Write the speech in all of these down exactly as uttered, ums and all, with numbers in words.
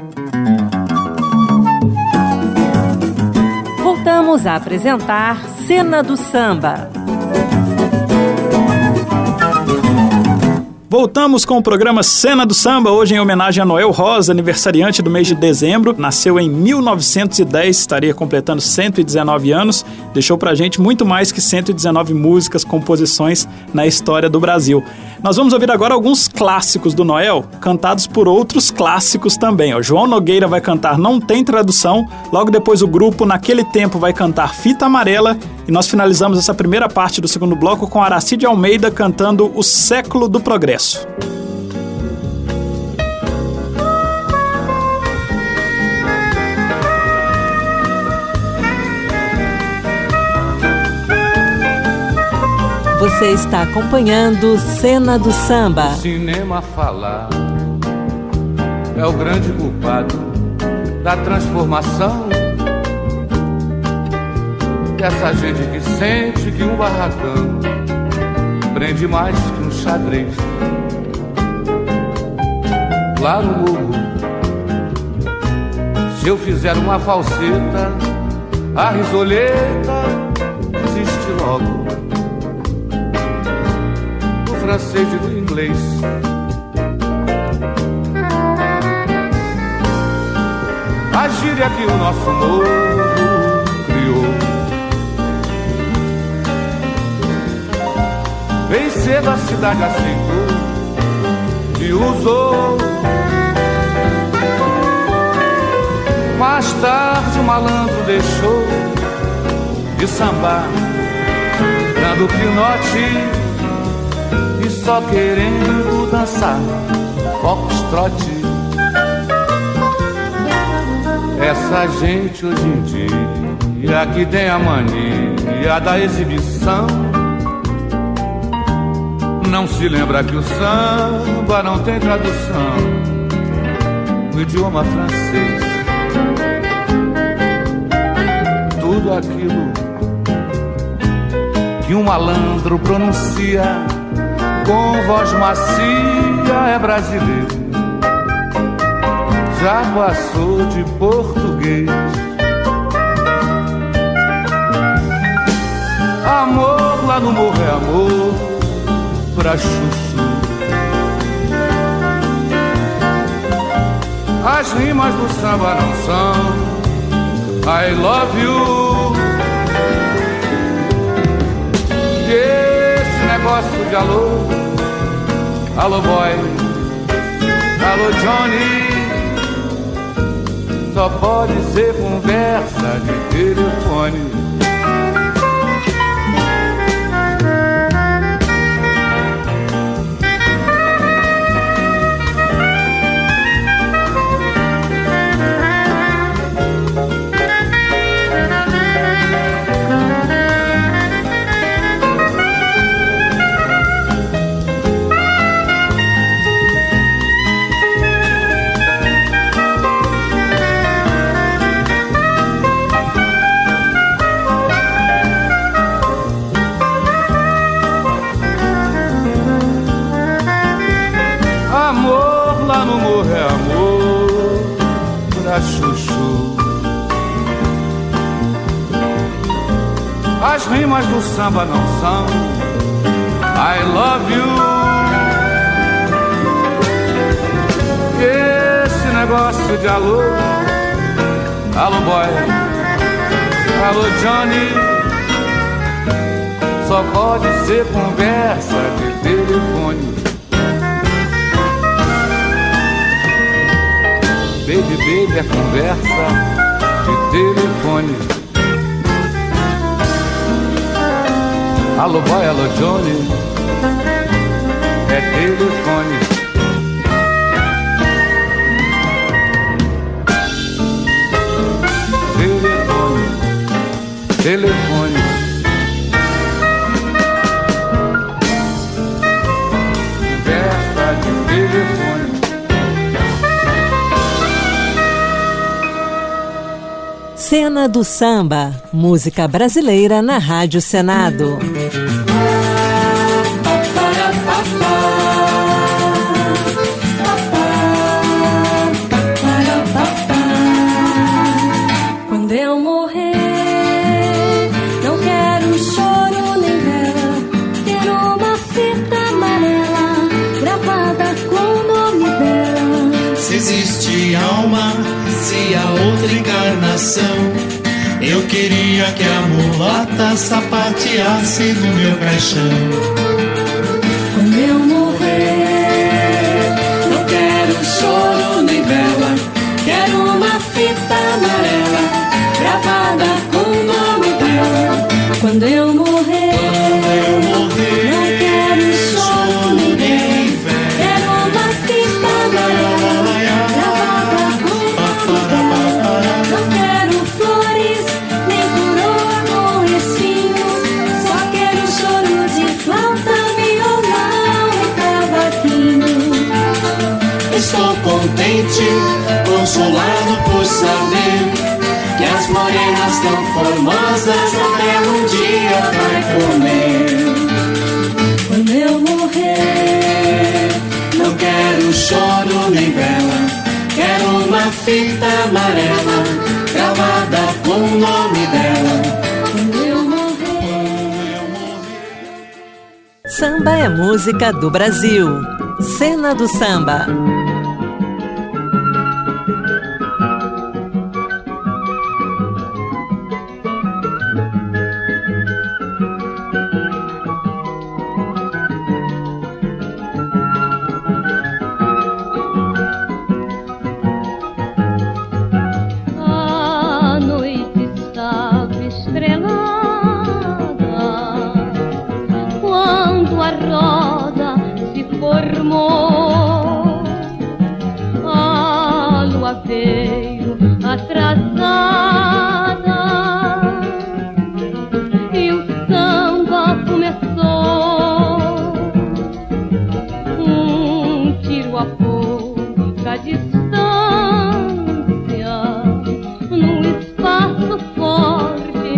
Voltamos a apresentar Cena do Samba. Voltamos com o programa Cena do Samba, hoje em homenagem a Noel Rosa, aniversariante do mês de dezembro. Nasceu em mil novecentos e dez, estaria completando cento e dezenove anos. Deixou pra gente muito mais que cento e dezenove músicas, composições na história do Brasil. Nós vamos ouvir agora alguns clássicos do Noel, cantados por outros clássicos também. O João Nogueira vai cantar Não Tem Tradução, logo depois o grupo Naquele Tempo vai cantar Fita Amarela, e nós finalizamos essa primeira parte do segundo bloco com Aracide Almeida cantando O Século do Progresso. Você está acompanhando Cena do Samba. O cinema falar é o grande culpado da transformação. Essa gente que sente que um barracão prende mais que um xadrez. Lá no morro, se eu fizer uma falseta, a risoleta desiste logo do francês e do inglês. A gíria que o nosso morro criou, bem cedo a cidade aceitou e usou. Mais tarde o malandro deixou de sambar, dando pinote e só querendo dançar foxtrot. Essa gente hoje em dia que tem a mania da exibição não se lembra que o samba não tem tradução no idioma francês. Tudo aquilo que um malandro pronuncia com voz macia é brasileiro, já passou de português. Amor lá no morro é amor pra chuchu. As rimas do samba não são I love you. E esse negócio de alô, alô boy, alô Johnny, só pode ser conversa de telefone. Chuchu. As rimas do samba não são I love you. Esse negócio de alô, alô boy, alô Johnny, só pode ser conversa de telefone. Baby, baby, é conversa de telefone. Alô boy, alô Johnny, é telefone. Telefone, telefone. Conversa de telefone. Cena do Samba, música brasileira na Rádio Senado. existe alma, se há outra encarnação. Eu queria que a mulata sapateasse no meu caixão. Quando eu morrer, não quero choro nem vela, quero uma fita amarela gravada com o nome dela. Quando eu morrer, não quero choro nem vela, quero uma fita amarela gravada com o nome dela. Não quero flores nem coroa com espinho, só quero choro de flauta, violão e cavaquinho. Estou contente, consolado por saber que as morenas tão formosas até um dia vai comer. Quando eu morrer, não quero choro nem vela, quero uma fita amarela gravada com o nome dela. quando eu morrer. Samba é música do Brasil. Cena do Samba. A noite estava estrelada quando a roda se formou. A lua veio atrasada e o samba começou. Um tiro a pouca distância, num espaço forte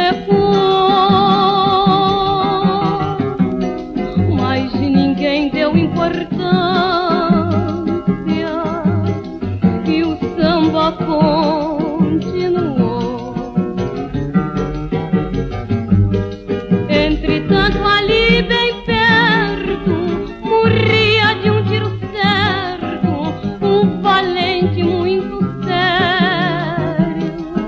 ecoou, mas ninguém deu importância e o samba continuou. Entretanto, ali bem perto, morria de um tiro certo um valente muito sério,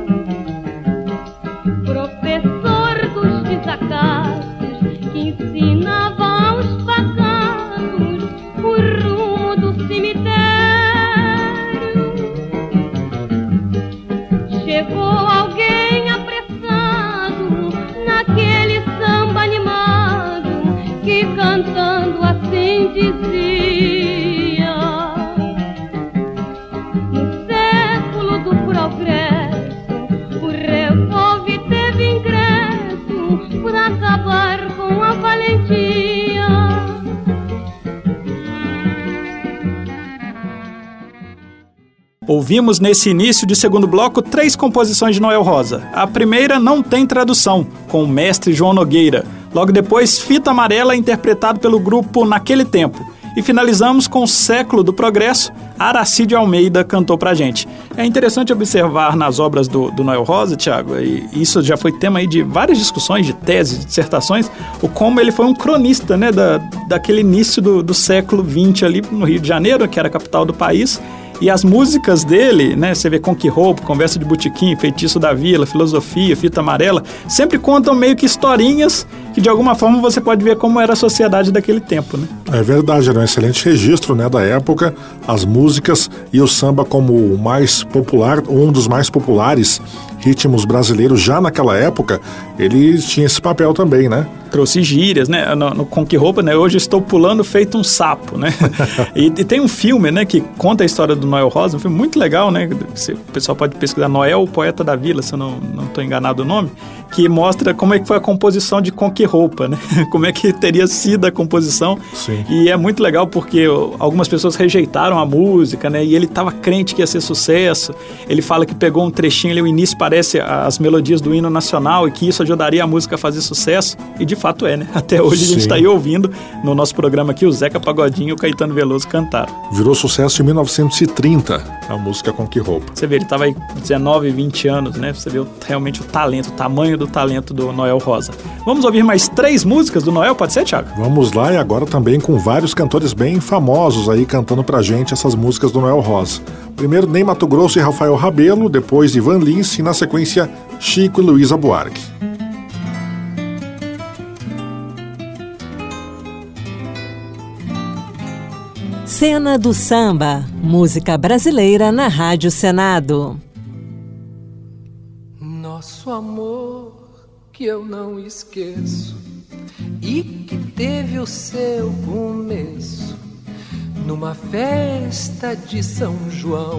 professor dos desacatos, que ensinava aos pacatos o rumo do cemitério. Chegou alguém apressado naquele samba animado que cantando assim dizia: no século do progresso, o revólver teve ingresso por acabar com a valentia. Ouvimos nesse início de segundo bloco três composições de Noel Rosa. A primeira não tem tradução, com o mestre João Nogueira. Logo depois, Fita Amarela, interpretado pelo grupo Naquele Tempo. E finalizamos com o Século do Progresso, Aracide Almeida cantou pra gente. É interessante observar nas obras do, do Noel Rosa, Thiago, e isso já foi tema aí de várias discussões, de teses, de dissertações, o como ele foi um cronista, né, da, daquele início do, do século vinte ali no Rio de Janeiro, que era a capital do país. E as músicas dele, né, você vê Com Que Roupa, Conversa de Botequim, Feitiço da Vila, Filosofia, Fita Amarela, sempre contam meio que historinhas que de alguma forma você pode ver como era a sociedade daquele tempo, né? É verdade, era um excelente registro, né, da época, as músicas e o samba como o mais popular, um dos mais populares ritmos brasileiros já naquela época, ele tinha esse papel também, né? Trouxe gírias, né? No, no Com Que Roupa, né? Hoje estou pulando feito um sapo, né? e, e tem um filme, né, que conta a história do Noel Rosa, um filme muito legal, né? Você, o pessoal pode pesquisar Noel, o Poeta da Vila, se eu não estou enganado o nome, que mostra como é que foi a composição de Com Que Roupa, né? Como é que teria sido a composição. Sim. E é muito legal porque algumas pessoas rejeitaram a música, né? E ele estava crente que ia ser sucesso. Ele fala que pegou um trechinho ali, o início parece as melodias do hino nacional e que isso ajudaria a música a fazer sucesso. E de fato é, né? Até hoje Sim. a gente está aí ouvindo no nosso programa aqui o Zeca Pagodinho e o Caetano Veloso cantaram. Virou sucesso em mil novecentos e trinta, a música Com Que Roupa. Você vê, ele estava aí dezenove, vinte anos, né? Você vê realmente o talento, o tamanho do talento do Noel Rosa. Vamos ouvir mais mais três músicas do Noel, pode ser, Thiago? Vamos lá, e agora também com vários cantores bem famosos aí cantando pra gente essas músicas do Noel Rosa. Primeiro Ney Matogrosso e Rafael Rabelo, depois Ivan Lins e na sequência Chico e Luísa Buarque. Cena do Samba, música brasileira na Rádio Senado. Nosso amor que eu não esqueço e que teve o seu começo numa festa de São João.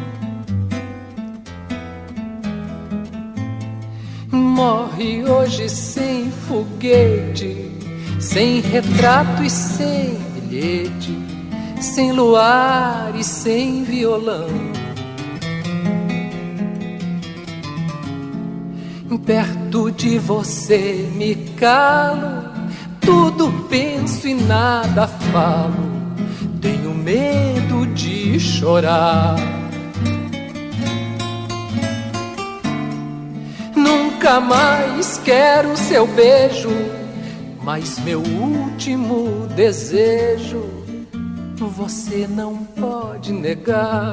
Morre hoje sem foguete, sem retrato e sem bilhete, sem luar e sem violão. Perto de você me calo, tudo penso e nada falo. Tenho medo de chorar. Nunca mais quero seu beijo, mas meu último desejo você não pode negar.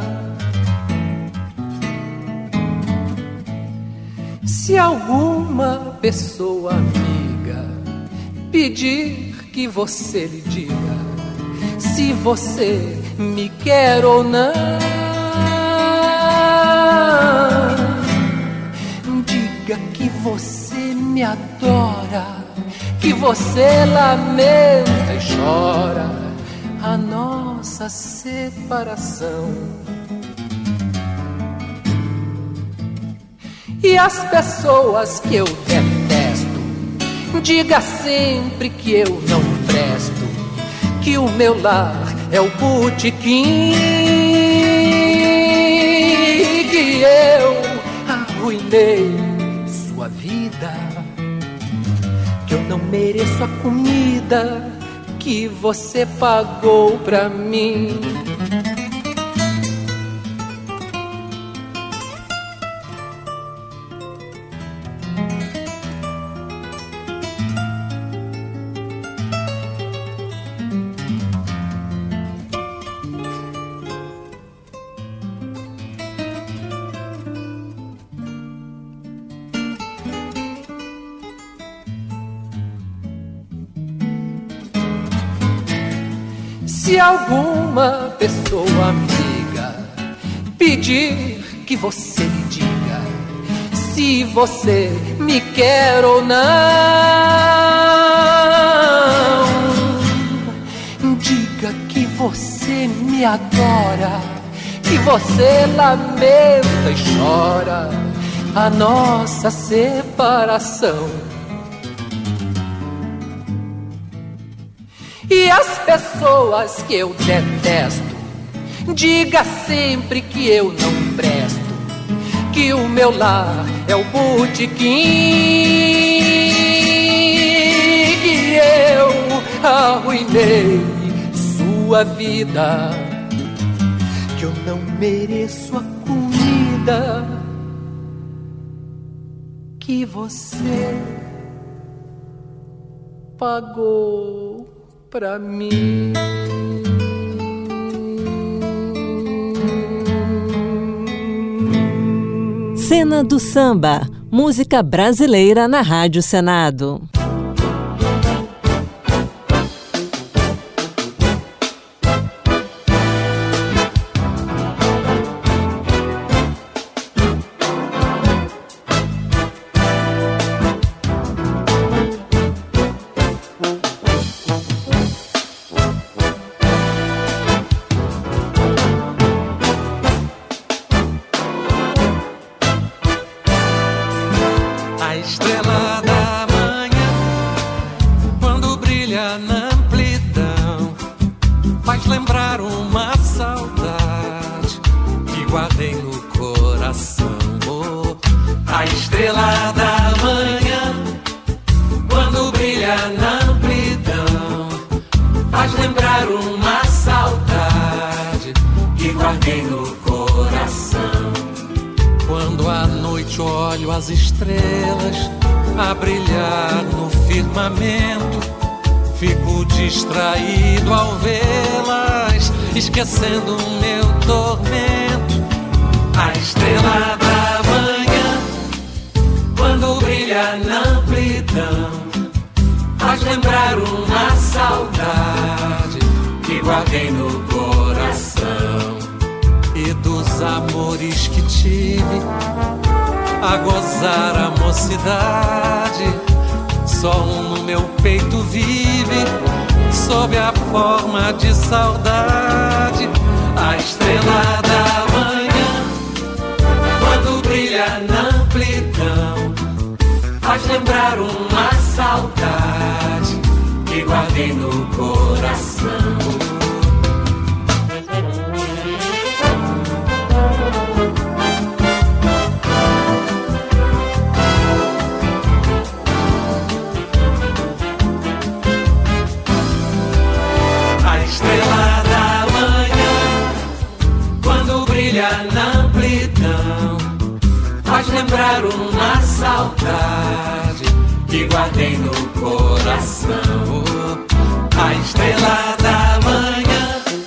Se alguma pessoa amiga pedir que você lhe diga se você me quer ou não, diga que você me adora, que você lamenta e chora a nossa separação. E as pessoas que eu detesto, diga sempre que eu não presto, que o meu lar é o botequim, que eu arruinei sua vida, que eu não mereço a comida que você pagou pra mim. Se alguma pessoa amiga pedir que você lhe diga se você me quer ou não, diga que você me adora, que você lamenta e chora a nossa separação. E as pessoas que eu detesto, diga sempre que eu não presto, que o meu lar é o botequim, que eu arruinei sua vida, que eu não mereço a comida que você pagou pra mim. Cena do Samba, música brasileira na Rádio Senado. Olho as estrelas a brilhar no firmamento. Fico distraído ao vê-las, esquecendo o meu tormento. A estrela da manhã, quando brilha na amplidão, faz lembrar uma saudade que guardei no coração. E dos amores que tive a gozar a mocidade, só um no meu peito vive, sob a forma de saudade. A estrela da manhã, quando brilha na amplidão, faz lembrar uma saudade que guardei no coração. Estrela da manhã, quando brilha na amplidão, faz lembrar uma saudade que guardei no coração. A estrela da manhã.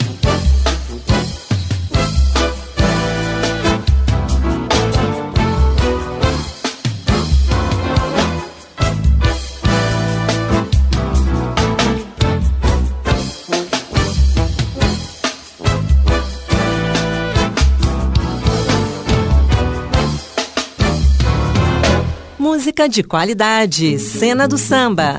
Música de qualidade, Cena do Samba.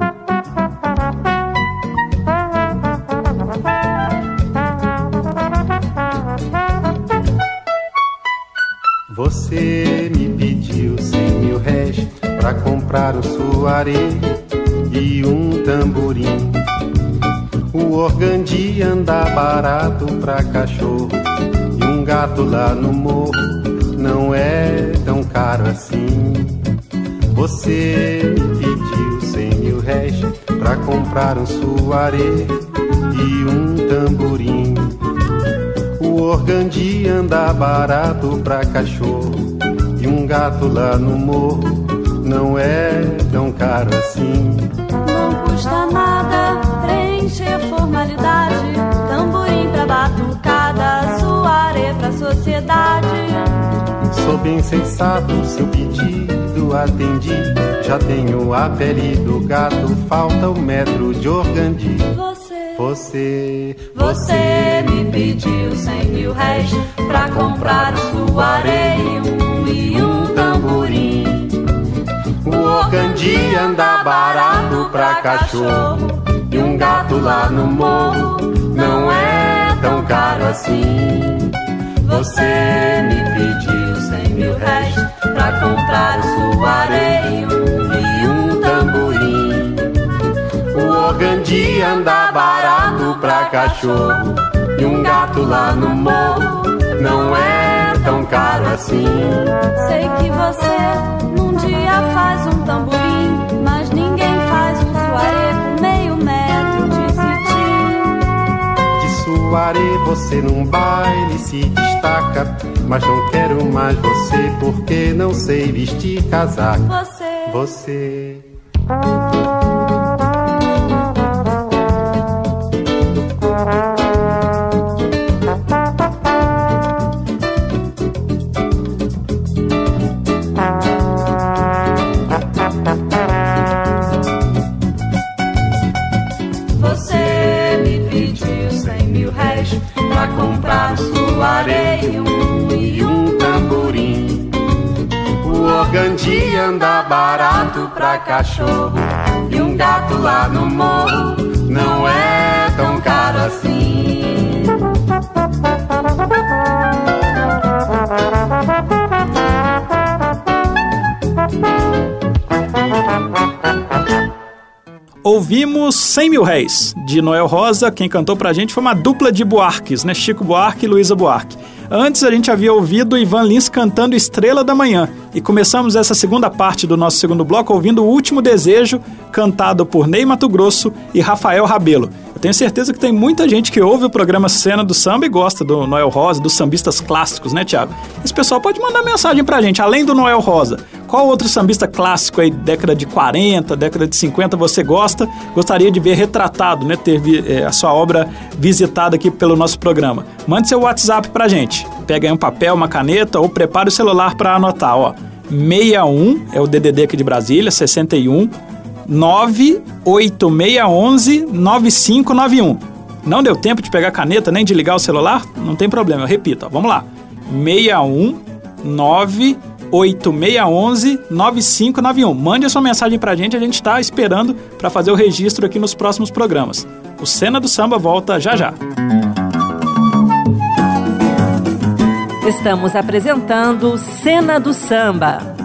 Você me pediu cem mil réis pra comprar um suaré e um tamborim. O organdi anda barato pra cachorro e um gato lá no morro não é tão caro assim. Você me pediu cem mil réis pra comprar um suaré e um tamborim. O organdi anda barato pra cachorro e um gato lá no morro não é tão caro assim. Não custa nada preencher formalidade, tamborim pra batucada, suaré pra sociedade. Sou bem sensato, seu pedido atendi. Já tenho a pele do gato, falta o metro de organdi. Você, você, você me pediu cem mil réis pra comprar um suaré e um, e um tamborim. O organdi anda barato pra cachorro e um gato lá no morro não é tão caro assim. Você me pediu cem mil réis pra comprar um suaré e um, e um tamborim. O organdi anda barato pra cachorro e um gato lá no morro não é tão caro assim. Sei que você num dia faz um tamborim, mas ninguém faz um suaré com meio metro de cetim. De suaré você num baile se destaca, mas não quero mais você porque não sei vestir casaco. Você, você. Você me pediu cem mil réis pra comprar um suaré e um, e um tamborim. O organdi anda barato pra cachorro e um gato lá no morro não é tão caro assim. Ouvimos cem mil réis, de Noel Rosa. Quem cantou pra gente foi uma dupla de Buarques, né? Chico Buarque e Luísa Buarque. Antes a gente havia ouvido Ivan Lins cantando Estrela da Manhã. E começamos essa segunda parte do nosso segundo bloco ouvindo O Último Desejo, cantado por Ney Matogrosso e Rafael Rabelo. Eu tenho certeza que tem muita gente que ouve o programa Cena do Samba e gosta do Noel Rosa, dos sambistas clássicos, né, Thiago? Esse pessoal pode mandar mensagem pra gente, além do Noel Rosa. Qual outro sambista clássico aí, década de quarenta, década de cinquenta, você gosta? Gostaria de ver retratado, né? Ter é, a sua obra visitada aqui pelo nosso programa. Mande seu WhatsApp pra gente. Pega aí um papel, uma caneta ou prepare o celular para anotar, ó. seis um, é o D D D aqui de Brasília, sessenta e um, nove oito seis um um, nove cinco nove um. Não deu tempo de pegar a caneta nem de ligar o celular? Não tem problema, eu repito, ó, vamos lá. seis um, nove oito seis um um, nove cinco nove um. Mande a sua mensagem pra gente, a gente está esperando para fazer o registro aqui nos próximos programas. O Cena do Samba volta já já. Estamos apresentando Cena do Samba.